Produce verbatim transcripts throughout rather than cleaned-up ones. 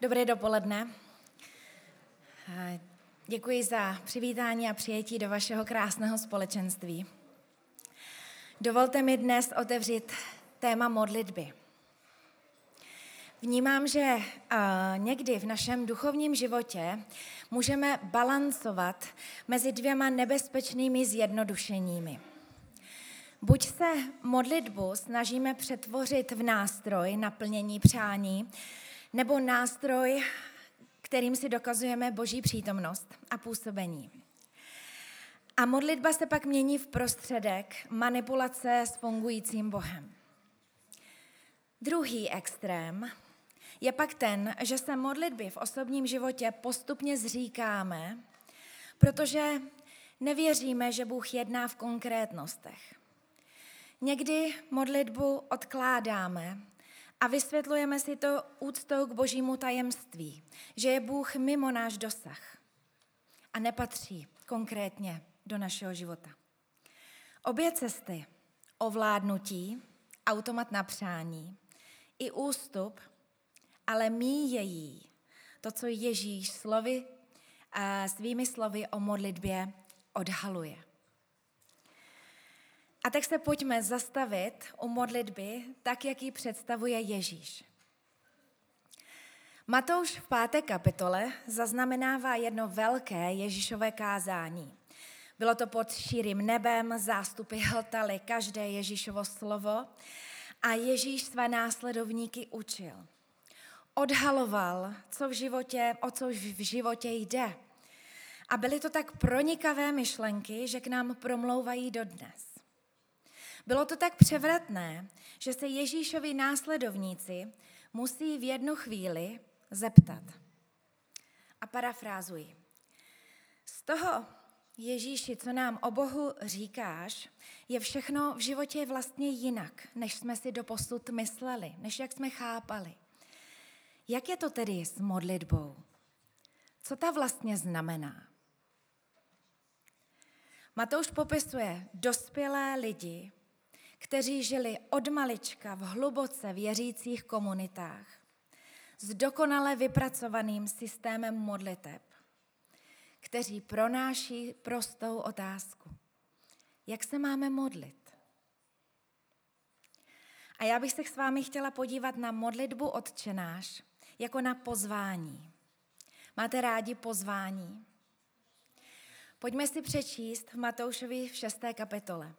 Dobré dopoledne. Děkuji za přivítání a přijetí do vašeho krásného společenství. Dovolte mi dnes otevřít téma modlitby. Vnímám, že někdy v našem duchovním životě můžeme balancovat mezi dvěma nebezpečnými zjednodušeními. Buď se modlitbu snažíme přetvořit v nástroj na plnění přání, nebo nástroj, kterým si dokazujeme Boží přítomnost a působení. A modlitba se pak mění v prostředek manipulace s fungujícím Bohem. Druhý extrém je pak ten, že se modlitby v osobním životě postupně zříkáme, protože nevěříme, že Bůh jedná v konkrétnostech. Někdy modlitbu odkládáme a vysvětlujeme si to úctou k Božímu tajemství, že je Bůh mimo náš dosah a nepatří konkrétně do našeho života. Obě cesty, ovládnutí, automat na přání i ústup, ale míjejí to, co Ježíš slovy, svými slovy o modlitbě odhaluje. A tak se pojďme zastavit u modlitby tak, jak ji představuje Ježíš. Matouš v páté kapitole zaznamenává jedno velké Ježíšové kázání. Bylo to pod širým nebem, zástupy hltaly každé Ježíšovo slovo a Ježíš své následovníky učil. Odhaloval, co v životě, o co v životě jde. A byly to tak pronikavé myšlenky, že k nám promlouvají dodnes. Bylo to tak převratné, že se Ježíšovi následovníci musí v jednu chvíli zeptat. A parafrázuji. Z toho, Ježíši, co nám o Bohu říkáš, je všechno v životě vlastně jinak, než jsme si doposud mysleli, než jak jsme chápali. Jak je to tedy s modlitbou? Co ta vlastně znamená? Matouš popisuje dospělé lidi, kteří žili od malička v hluboce věřících komunitách s dokonale vypracovaným systémem modliteb, kteří pronáší prostou otázku. Jak se máme modlit? A já bych se s vámi chtěla podívat na modlitbu Otčenáš jako na pozvání. Máte rádi pozvání? Pojďme si přečíst v Matoušovi v šesté kapitole.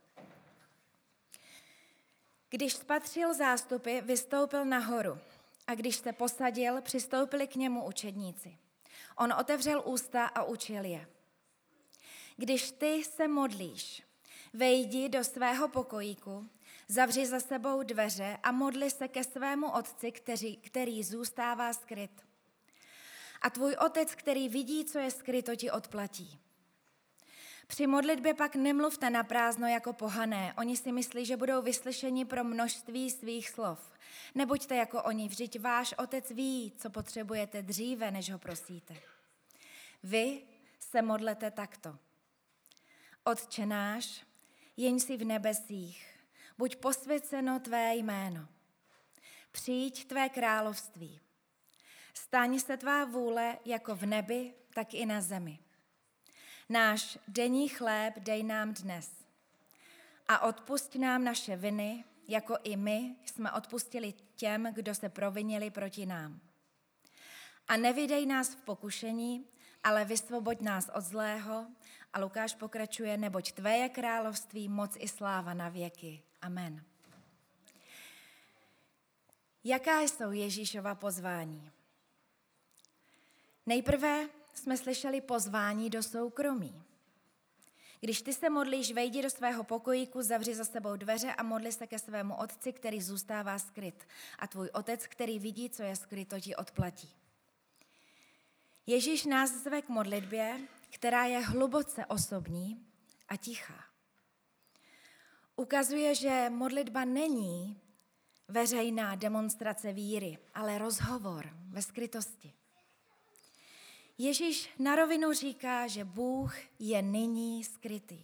Když spatřil zástupy, vystoupil nahoru a když se posadil, přistoupili k němu učedníci. On otevřel ústa a učil je. Když ty se modlíš, vejdi do svého pokojíku, zavři za sebou dveře a modli se ke svému otci, který, který zůstává skryt. A tvůj otec, který vidí, co je skryto, ti odplatí. Při modlitbě pak nemluvte na prázdno jako pohané. Oni si myslí, že budou vyslyšeni pro množství svých slov. Nebuďte jako oni, vždyť váš otec ví, co potřebujete dříve, než ho prosíte. Vy se modlete takto. Otče náš, jeň si v nebesích, buď posvěceno tvé jméno. Přijď tvé království. Staň se tvá vůle jako v nebi, tak i na zemi. Náš denní chléb dej nám dnes a odpusť nám naše viny, jako i my jsme odpustili těm, kdo se provinili proti nám. A nevydej nás v pokušení, ale vysvoboď nás od zlého. A Lukáš pokračuje, neboť tvé je království, moc i sláva na věky. Amen. Jaká jsou Ježíšova pozvání? Nejprve jsme slyšeli pozvání do soukromí. Když ty se modlíš, vejdi do svého pokojíku, zavři za sebou dveře a modli se ke svému otci, který zůstává skryt. A tvůj otec, který vidí, co je skryto, ti odplatí. Ježíš nás zve k modlitbě, která je hluboce osobní a tichá. Ukazuje, že modlitba není veřejná demonstrace víry, ale rozhovor ve skrytosti. Ježíš na rovinu říká, že Bůh je nyní skrytý.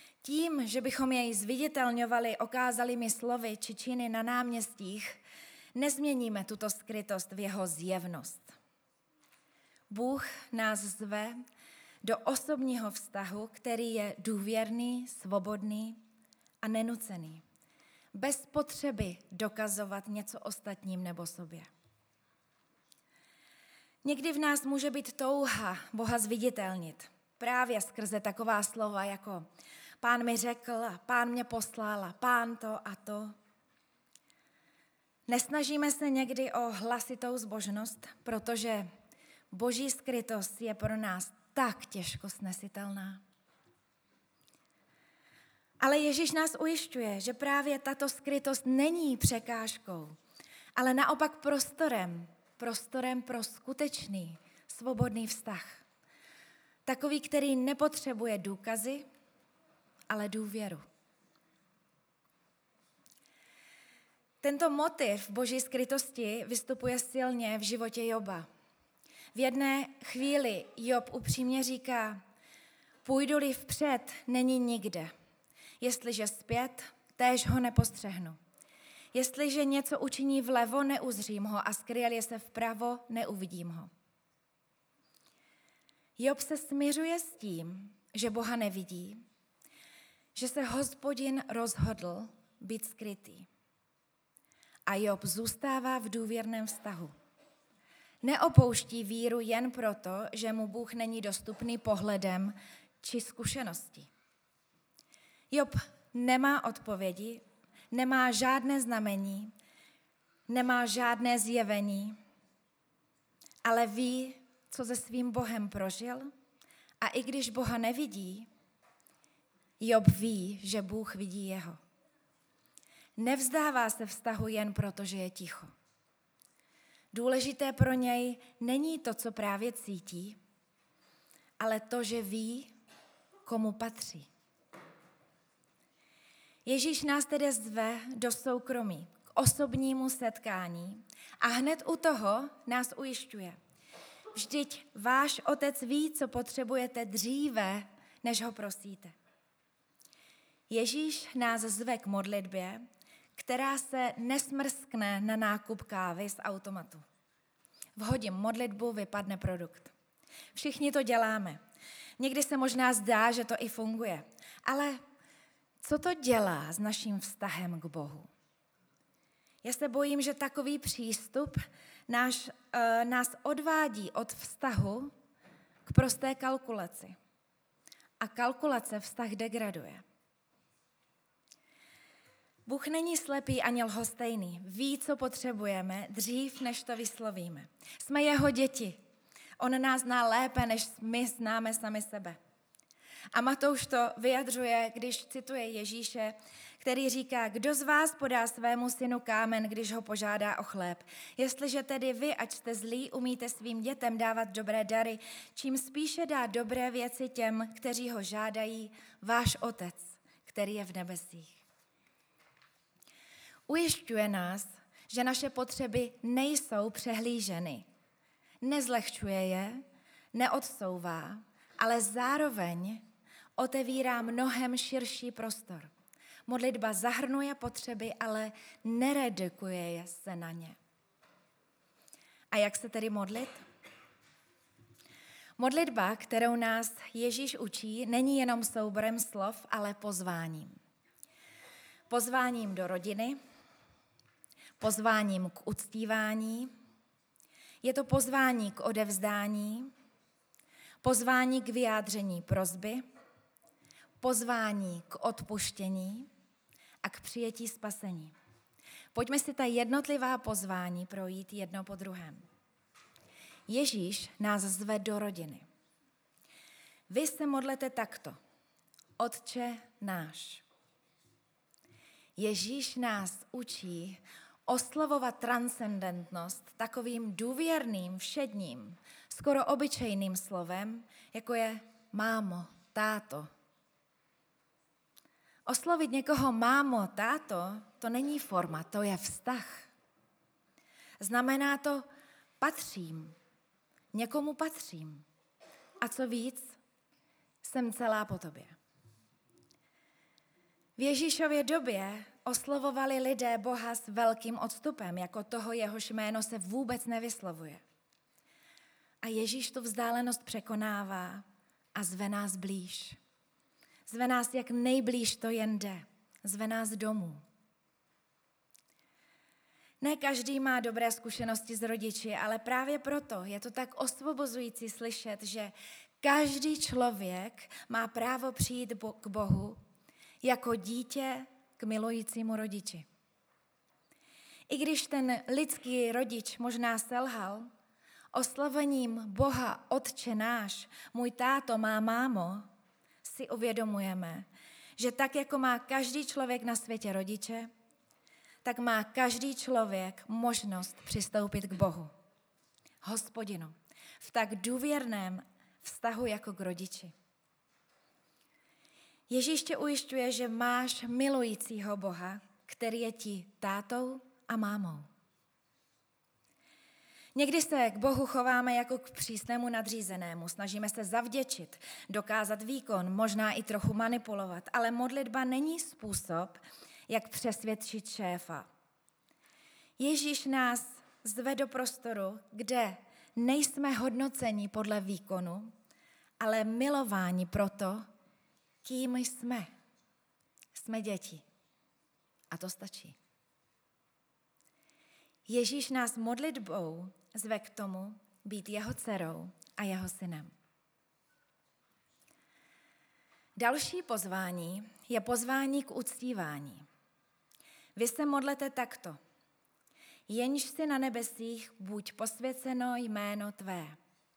Tím, že bychom jej zviditelňovali okázalými slovy či činy na náměstích, nezměníme tuto skrytost v jeho zjevnost. Bůh nás zve do osobního vztahu, který je důvěrný, svobodný a nenucený, bez potřeby dokazovat něco ostatním nebo sobě. Někdy v nás může být touha Boha zviditelnit, právě skrze taková slova jako Pán mi řekl, Pán mě poslal, Pán to a to. Nesnažíme se někdy o hlasitou zbožnost, protože Boží skrytost je pro nás tak těžko snesitelná. Ale Ježíš nás ujišťuje, že právě tato skrytost není překážkou, ale naopak prostorem, prostorem pro skutečný, svobodný vztah. Takový, který nepotřebuje důkazy, ale důvěru. Tento motiv Boží skrytosti vystupuje silně v životě Joba. V jedné chvíli Job upřímně říká, půjdu-li vpřed, není nikde. Jestliže zpět, též ho nepostřehnu. Jestliže něco učiní vlevo, neuzřím ho a skryje se vpravo, neuvidím ho. Job se smiřuje s tím, že Boha nevidí, že se Hospodin rozhodl být skrytý. A Job zůstává v důvěrném vztahu. Neopouští víru jen proto, že mu Bůh není dostupný pohledem či zkušeností. Job nemá odpovědi, nemá žádné znamení, nemá žádné zjevení, ale ví, co se svým Bohem prožil, a i když Boha nevidí, Job ví, že Bůh vidí jeho. Nevzdává se vztahu jen proto, že je ticho. Důležité pro něj není to, co právě cítí, ale to, že ví, komu patří. Ježíš nás tedy zve do soukromí, k osobnímu setkání a hned u toho nás ujišťuje. Vždyť váš otec ví, co potřebujete dříve, než ho prosíte. Ježíš nás zve k modlitbě, která se nesmrskne na nákup kávy z automatu. Vhodím modlitbu, vypadne produkt. Všichni to děláme. Někdy se možná zdá, že to i funguje. Ale co to dělá s naším vztahem k Bohu? Já se bojím, že takový přístup náš, uh, nás odvádí od vztahu k prosté kalkulaci. A kalkulace vztah degraduje. Bůh není slepý ani lhostejný. Ví, co potřebujeme, dřív, než to vyslovíme. Jsme jeho děti. On nás zná lépe, než my známe sami sebe. A Matouš to vyjadřuje, když cituje Ježíše, který říká, kdo z vás podá svému synu kámen, když ho požádá o chléb. Jestliže tedy vy, ať jste zlí, umíte svým dětem dávat dobré dary, čím spíše dá dobré věci těm, kteří ho žádají, váš otec, který je v nebesích. Ujišťuje nás, že naše potřeby nejsou přehlíženy. Nezlehčuje je, neodsouvá, ale zároveň otevírá mnohem širší prostor. Modlitba zahrnuje potřeby, ale neredukuje se na ně. A jak se tedy modlit? Modlitba, kterou nás Ježíš učí, není jenom souborem slov, ale pozváním. Pozváním do rodiny, pozváním k uctívání, je to pozvání k odevzdání, pozvání k vyjádření prosby, pozvání k odpuštění a k přijetí spasení. Pojďme si ta jednotlivá pozvání projít jedno po druhém. Ježíš nás zve do rodiny. Vy se modlete takto. Otče náš. Ježíš nás učí oslovovat transcendentnost takovým důvěrným, všedním, skoro obyčejným slovem, jako je mámo, táto. Oslovit někoho mámo, táto, to není forma, to je vztah. Znamená to patřím, někomu patřím. A co víc, jsem celá po tobě. V Ježíšově době oslovovali lidé Boha s velkým odstupem, jako toho, jehož jméno se vůbec nevyslovuje. A Ježíš tu vzdálenost překonává a zve nás blíž. Zve nás, jak nejblíž to jen jde. Zve nás domů. Ne každý má dobré zkušenosti s rodiči, ale právě proto je to tak osvobozující slyšet, že každý člověk má právo přijít k Bohu jako dítě k milujícímu rodiči. I když ten lidský rodič možná selhal, oslovením Boha Otče náš, můj táto, má mámo, si uvědomujeme, že tak, jako má každý člověk na světě rodiče, tak má každý člověk možnost přistoupit k Bohu, Hospodinu, v tak důvěrném vztahu jako k rodiči. Ježíš tě ujišťuje, že máš milujícího Boha, který je ti tátou a mámou. Někdy se k Bohu chováme jako k přísnému nadřízenému, snažíme se zavděčit, dokázat výkon, možná i trochu manipulovat, ale modlitba není způsob, jak přesvědčit šéfa. Ježíš nás zve do prostoru, kde nejsme hodnoceni podle výkonu, ale milováni proto, kým jsme. Jsme děti. A to stačí. Ježíš nás modlitbou zve k tomu být jeho dcerou a jeho synem. Další pozvání je pozvání k uctívání. Vy se modlete takto. Jenž si na nebesích, buď posvěceno jméno tvé.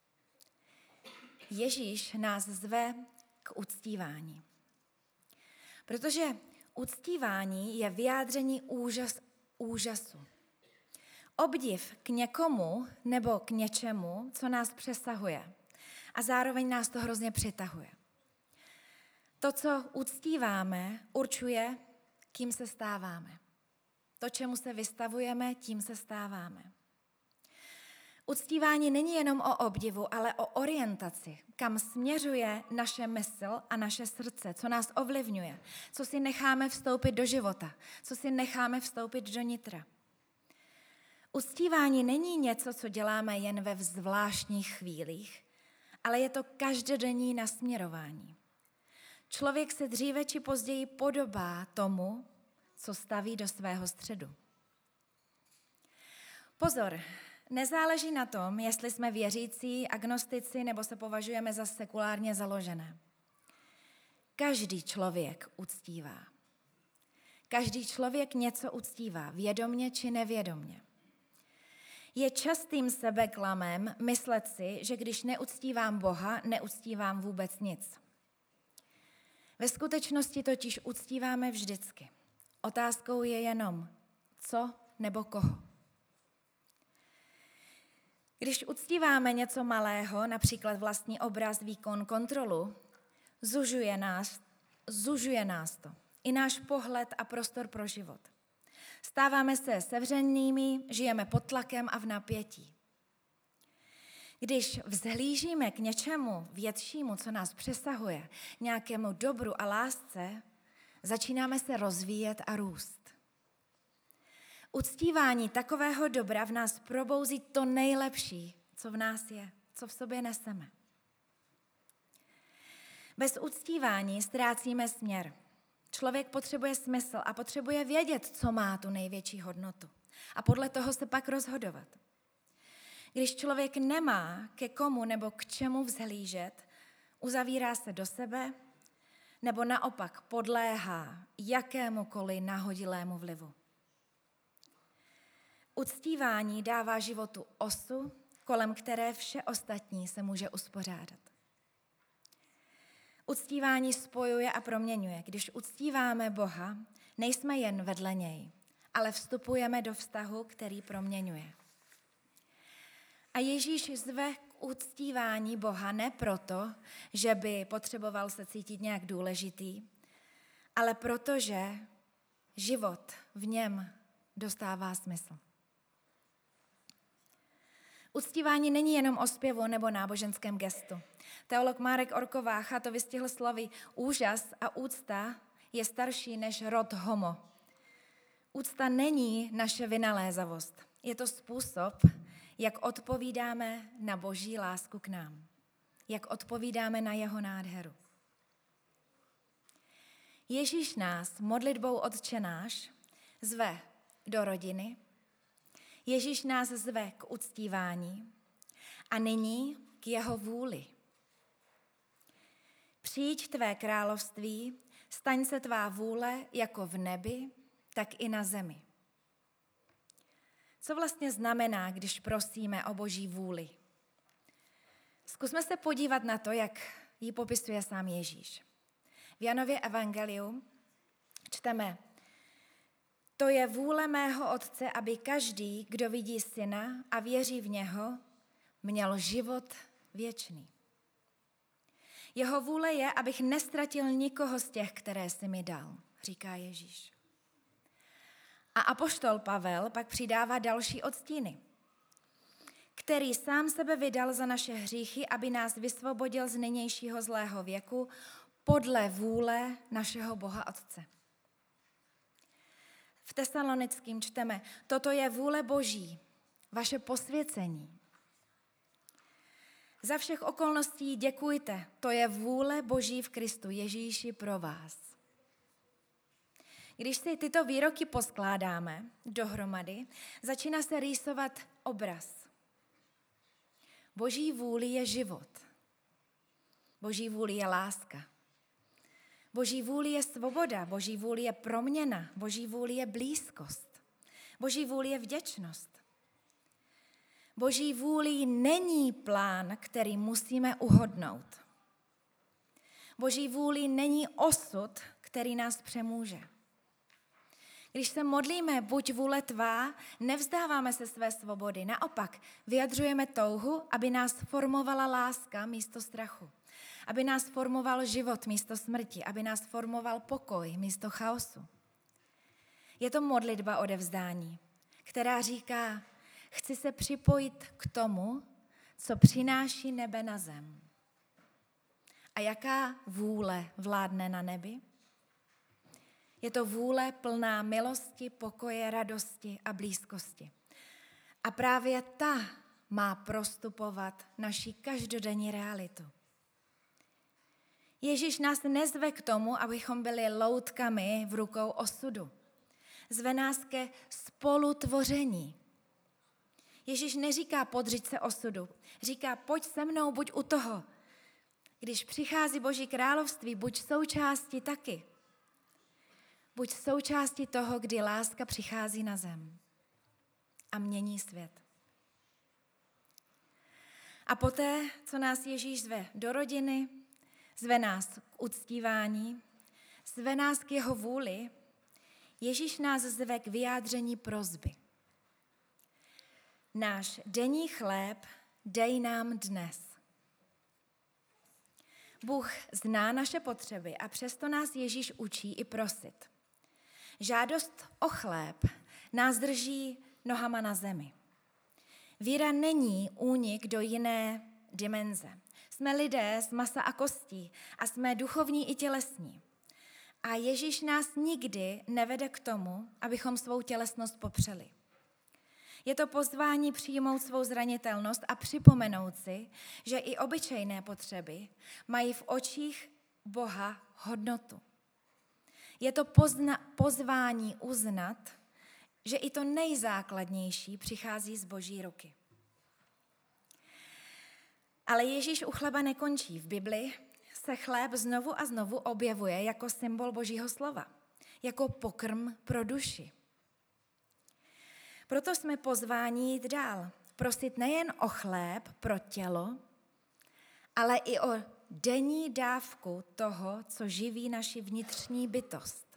Ježíš nás zve k uctívání. Protože uctívání je vyjádření úžas, úžasu. Obdiv k někomu nebo k něčemu, co nás přesahuje. A zároveň nás to hrozně přitahuje. To, co uctíváme, určuje, kým se stáváme. To, čemu se vystavujeme, tím se stáváme. Uctívání není jenom o obdivu, ale o orientaci, kam směřuje naše mysl a naše srdce, co nás ovlivňuje, co si necháme vstoupit do života, co si necháme vstoupit do nitra. Uctívání není něco, co děláme jen ve zvláštních chvílích, ale je to každodenní nasměrování. Člověk se dříve či později podobá tomu, co staví do svého středu. Pozor, nezáleží na tom, jestli jsme věřící, agnostici nebo se považujeme za sekulárně založené. Každý člověk uctívá. Každý člověk něco uctívá, vědomně či nevědomně. Je častým sebeklamem myslet si, že když neuctívám Boha, neuctívám vůbec nic. Ve skutečnosti totiž uctíváme vždycky. Otázkou je jenom, co nebo koho. Když uctíváme něco malého, například vlastní obraz, výkon, kontrolu, zužuje nás, zužuje nás to. I náš pohled a prostor pro život. Stáváme se sevřenými, žijeme pod tlakem a v napětí. Když vzhlížíme k něčemu většímu, co nás přesahuje, nějakému dobru a lásce, začínáme se rozvíjet a růst. Uctívání takového dobra v nás probouzí to nejlepší, co v nás je, co v sobě neseme. Bez uctívání ztrácíme směr. Člověk potřebuje smysl a potřebuje vědět, co má tu největší hodnotu. A podle toho se pak rozhodovat. Když člověk nemá ke komu nebo k čemu vzhlížet, uzavírá se do sebe nebo naopak podléhá jakémukoliv nahodilému vlivu. Uctívání dává životu osu, kolem které vše ostatní se může uspořádat. Uctívání spojuje a proměňuje. Když uctíváme Boha, nejsme jen vedle něj, ale vstupujeme do vztahu, který proměňuje. A Ježíš zve k uctívání Boha ne proto, že by potřeboval se cítit nějak důležitý, ale protože život v něm dostává smysl. Uctívání není jenom o zpěvu nebo náboženském gestu. Teolog Marek Orkovácha to vystihl slovy: úžas a úcta je starší než rod homo. Úcta není naše vynalézavost. Je to způsob, jak odpovídáme na Boží lásku k nám. Jak odpovídáme na jeho nádheru. Ježíš nás modlitbou Otče náš zve do rodiny. Ježíš nás zve k uctívání a nyní k jeho vůli. Přijď tvé království, staň se tvá vůle jako v nebi, tak i na zemi. Co vlastně znamená, když prosíme o Boží vůli? Zkusme se podívat na to, jak ji popisuje sám Ježíš. V Janově evangeliu čteme: To je vůle mého Otce, aby každý, kdo vidí Syna a věří v něho, měl život věčný. Jeho vůle je, abych nestratil nikoho z těch, které jsi mi dal, říká Ježíš. A apoštol Pavel pak přidává další odstíny, který sám sebe vydal za naše hříchy, aby nás vysvobodil z nynějšího zlého věku podle vůle našeho Boha Otce. V Tesalonickým čteme: Toto je vůle Boží, vaše posvěcení. Za všech okolností děkujte, to je vůle Boží v Kristu Ježíši pro vás. Když si tyto výroky poskládáme dohromady, začíná se rýsovat obraz. Boží vůli je život. Boží vůli je láska. Boží vůli je svoboda, Boží vůli je proměna, Boží vůli je blízkost. Boží vůli je vděčnost. Boží vůli není plán, který musíme uhodnout. Boží vůli není osud, který nás přemůže. Když se modlíme, buď vůle tvá, nevzdáváme se své svobody. Naopak, vyjadřujeme touhu, aby nás formovala láska místo strachu. Aby nás formoval život místo smrti. Aby nás formoval pokoj místo chaosu. Je to modlitba odevzdání, která říká: chci se připojit k tomu, co přináší nebe na zem. A jaká vůle vládne na nebi? Je to vůle plná milosti, pokoje, radosti a blízkosti. A právě ta má prostupovat naší každodenní realitu. Ježíš nás nezve k tomu, abychom byli loutkami v rukou osudu. Zve nás ke spolutvoření. Ježíš neříká podřiď se osudu. Říká: pojď se mnou, buď u toho. Když přichází Boží království, buď součástí taky. Buď součástí toho, kdy láska přichází na zem a mění svět. A poté, co nás Ježíš zve do rodiny, zve nás k uctívání, zve nás k jeho vůli, Ježíš nás zve k vyjádření prosby. Náš denní chléb dej nám dnes. Bůh zná naše potřeby a přesto nás Ježíš učí i prosit. Žádost o chléb nás drží nohama na zemi. Víra není únik do jiné dimenze. Jsme lidé z masa a kostí a jsme duchovní i tělesní. A Ježíš nás nikdy nevede k tomu, abychom svou tělesnost popřeli. Je to pozvání přijmout svou zranitelnost a připomenout si, že i obyčejné potřeby mají v očích Boha hodnotu. Je to pozna- pozvání uznat, že i to nejzákladnější přichází z Boží ruky. Ale Ježíš u chleba nekončí. V Bibli se chléb znovu a znovu objevuje jako symbol Božího slova, jako pokrm pro duši. Proto jsme pozváni jít dál, prosit nejen o chléb pro tělo, ale i o denní dávku toho, co živí naši vnitřní bytost.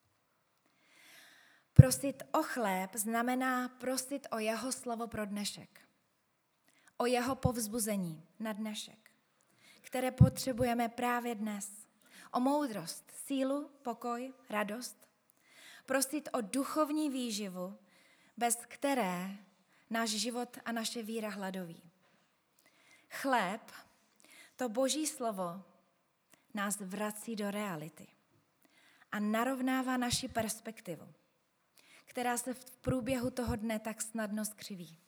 Prosit o chléb znamená prosit o jeho slovo pro dnešek, o jeho povzbuzení na dnešek, které potřebujeme právě dnes, o moudrost, sílu, pokoj, radost, prosit o duchovní výživu, bez které náš život a naše víra hladoví. Chléb, to Boží slovo, nás vrací do reality a narovnává naši perspektivu, která se v průběhu toho dne tak snadno skřiví.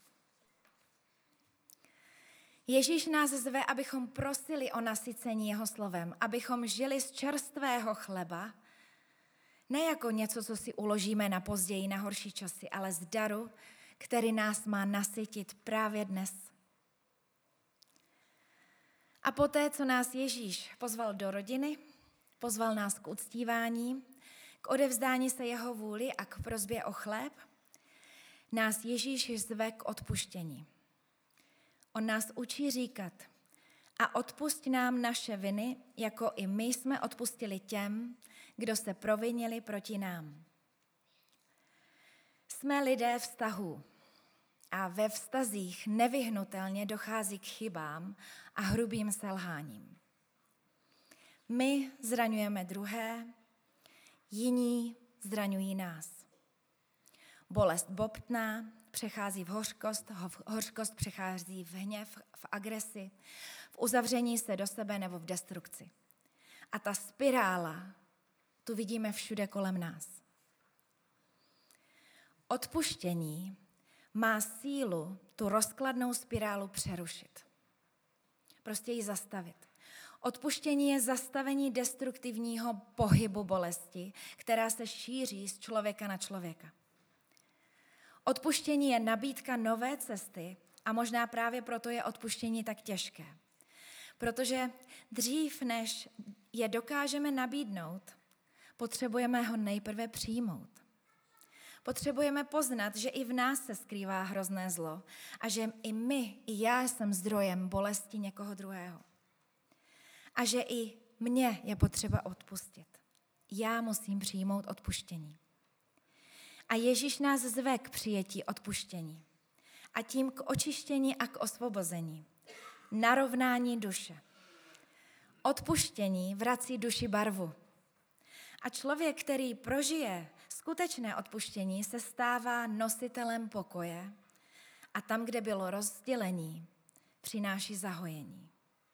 Ježíš nás zve, abychom prosili o nasycení jeho slovem, abychom žili z čerstvého chleba, ne jako něco, co si uložíme na později, na horší časy, ale z daru, který nás má nasytit právě dnes. A poté, co nás Ježíš pozval do rodiny, pozval nás k uctívání, k odevzdání se jeho vůli a k prosbě o chléb, nás Ježíš zve k odpuštění. On nás učí říkat: a odpusť nám naše viny, jako i my jsme odpustili těm, kdo se provinili proti nám. Jsme lidé vztahů a ve vztazích nevyhnutelně dochází k chybám a hrubým selháním. My zraňujeme druhé, jiní zraňují nás. Bolest bobtná, přechází v hořkost, hořkost přechází v hněv, v agresi, v uzavření se do sebe nebo v destrukci. A ta spirála tu vidíme všude kolem nás. Odpuštění má sílu tu rozkladnou spirálu přerušit. Prostě ji zastavit. Odpuštění je zastavení destruktivního pohybu bolesti, která se šíří z člověka na člověka. Odpuštění je nabídka nové cesty a možná právě proto je odpuštění tak těžké. Protože dřív, než je dokážeme nabídnout, potřebujeme ho nejprve přijmout. Potřebujeme poznat, že i v nás se skrývá hrozné zlo a že i my, i já jsem zdrojem bolesti někoho druhého. A že i mně je potřeba odpustit. Já musím přijmout odpuštění. A Ježíš nás zve k přijetí odpuštění. A tím k očištění a k osvobození. Narovnání duše. Odpuštění vrací duši barvu. A člověk, který prožije skutečné odpuštění, se stává nositelem pokoje a tam, kde bylo rozdělení, přináší zahojení.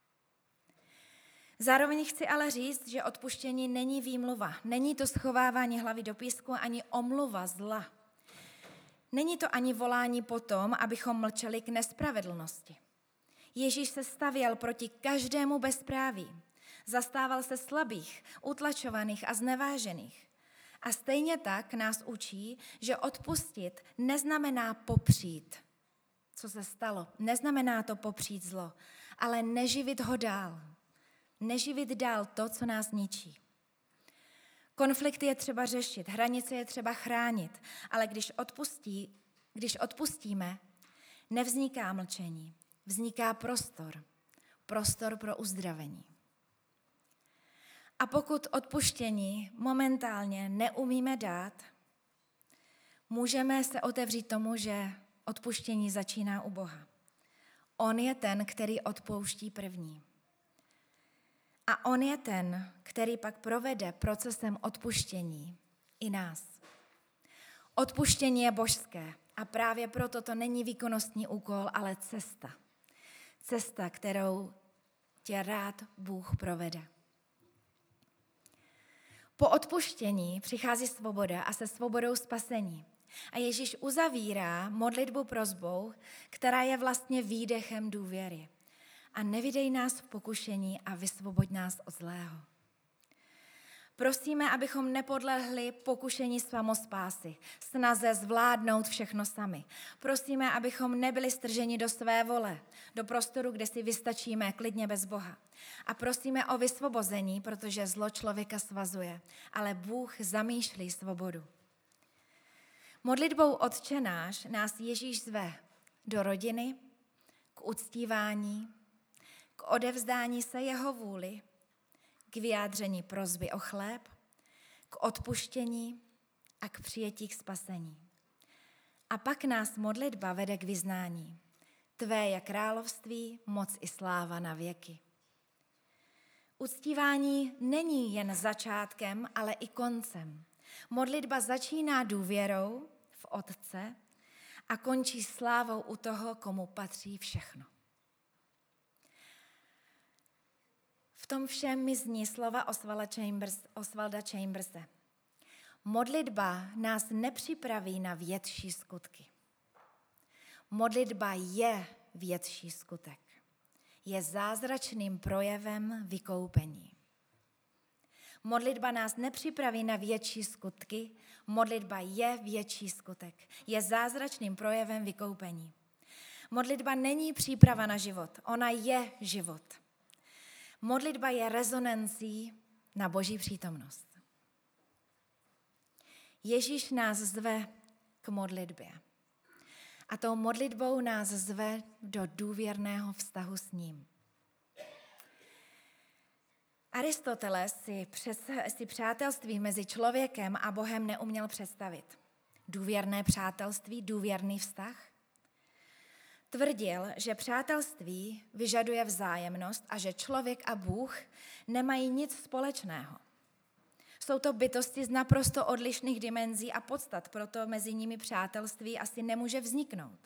Zároveň chci ale říct, že odpuštění není výmluva. Není to schovávání hlavy do písku ani omluva zla. Není to ani volání po tom, abychom mlčeli k nespravedlnosti. Ježíš se stavěl proti každému bezpráví. Zastával se slabých, utlačovaných a znevážených. A stejně tak nás učí, že odpustit neznamená popřít, co se stalo. Neznamená to popřít zlo, ale neživit ho dál. Neživit dál to, co nás ničí. Konflikty je třeba řešit, hranice je třeba chránit, ale když, odpustí, když odpustíme, nevzniká mlčení, vzniká prostor. Prostor pro uzdravení. A pokud odpuštění momentálně neumíme dát, můžeme se otevřít tomu, že odpuštění začíná u Boha. On je ten, který odpouští první. A on je ten, který pak provede procesem odpuštění i nás. Odpuštění je božské a právě proto to není výkonnostní úkol, ale cesta. Cesta, kterou tě rád Bůh provede. Po odpuštění přichází svoboda a se svobodou spasení. A Ježíš uzavírá modlitbu prosbou, která je vlastně výdechem důvěry. A nevydej nás v pokušení a vysvoboď nás od zlého. Prosíme, abychom nepodlehli pokušení samospásy, snaze zvládnout všechno sami. Prosíme, abychom nebyli strženi do své vole, do prostoru, kde si vystačíme klidně bez Boha. A prosíme o vysvobození, protože zlo člověka svazuje, ale Bůh zamýšlí svobodu. Modlitbou Otče náš nás Ježíš zve do rodiny, k uctívání, k odevzdání se jeho vůli, k vyjádření prosby o chléb, k odpuštění a k přijetí k spasení. A pak nás modlitba vede k vyznání. Tvé je království, moc i sláva na věky. Uctívání není jen začátkem, ale i koncem. Modlitba začíná důvěrou v Otce a končí slávou u toho, komu patří všechno. V tom všem mi zní slova Oswalda Chambers, Oswalda Chamberse. Modlitba nás nepřipraví na větší skutky. Modlitba je větší skutek. Je zázračným projevem vykoupení. Modlitba nás nepřipraví na větší skutky, modlitba je větší skutek. Je zázračným projevem vykoupení. Modlitba není příprava na život, ona je život. Modlitba je rezonancí na Boží přítomnost. Ježíš nás zve k modlitbě. A tou modlitbou nás zve do důvěrného vztahu s ním. Aristoteles si, přes, si přátelství mezi člověkem a Bohem neuměl představit. Důvěrné přátelství, důvěrný vztah. Tvrdil, že přátelství vyžaduje vzájemnost a že člověk a Bůh nemají nic společného. Jsou to bytosti z naprosto odlišných dimenzí a podstat, proto mezi nimi přátelství asi nemůže vzniknout.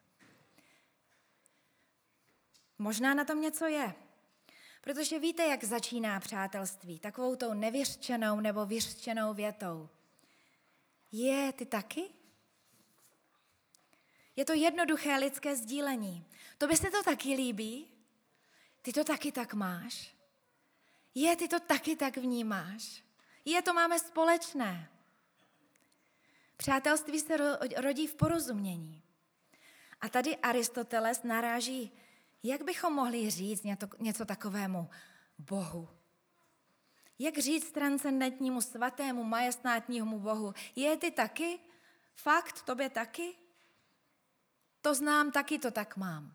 Možná na tom něco je, protože víte, jak začíná přátelství, takovou tou nevyřčenou nebo vyřčenou větou. Je, ty taky? Je to jednoduché lidské sdílení. Tobě se to taky líbí? Ty to taky tak máš? Je, ty to taky tak vnímáš? Je, to máme společné. Přátelství se rodí v porozumění. A tady Aristoteles naráží, jak bychom mohli říct něco, něco takovému Bohu. Jak říct transcendentnímu, svatému, majestátnímu Bohu. Je, ty taky? Fakt, tobě taky? To znám, taky to tak mám.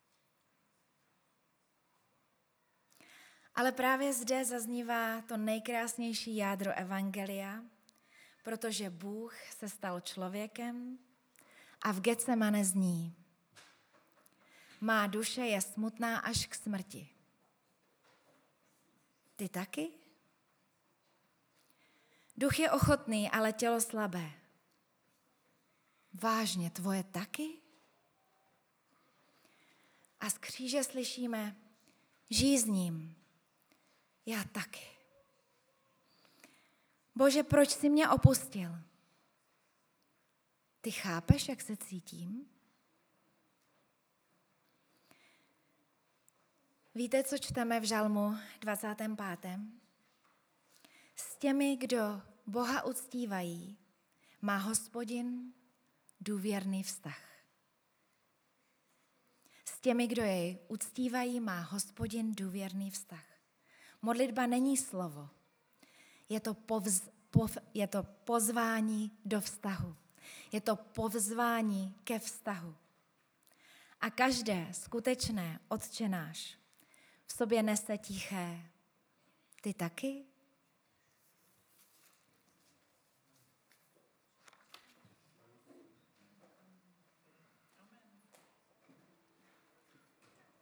Ale právě zde zaznívá to nejkrásnější jádro evangelia, protože Bůh se stal člověkem a v Getsemane zní: Má duše je smutná až k smrti. Ty taky? Duch je ochotný, ale tělo slabé. Vážně, tvoje taky? A z kříže slyšíme: žij s ním. Já taky. Bože, proč jsi mě opustil? Ty chápeš, jak se cítím? Víte, co čteme v Žalmu dvacátém pátém? S těmi, kdo Boha uctívají, má Hospodin důvěrný vztah. S těmi, kdo jej uctívají, má Hospodin důvěrný vztah. Modlitba není slovo. Je to, povz, pov, je to pozvání do vztahu. Je to povzvání ke vztahu. A každé skutečné Otče náš v sobě nese tiché: ty taky?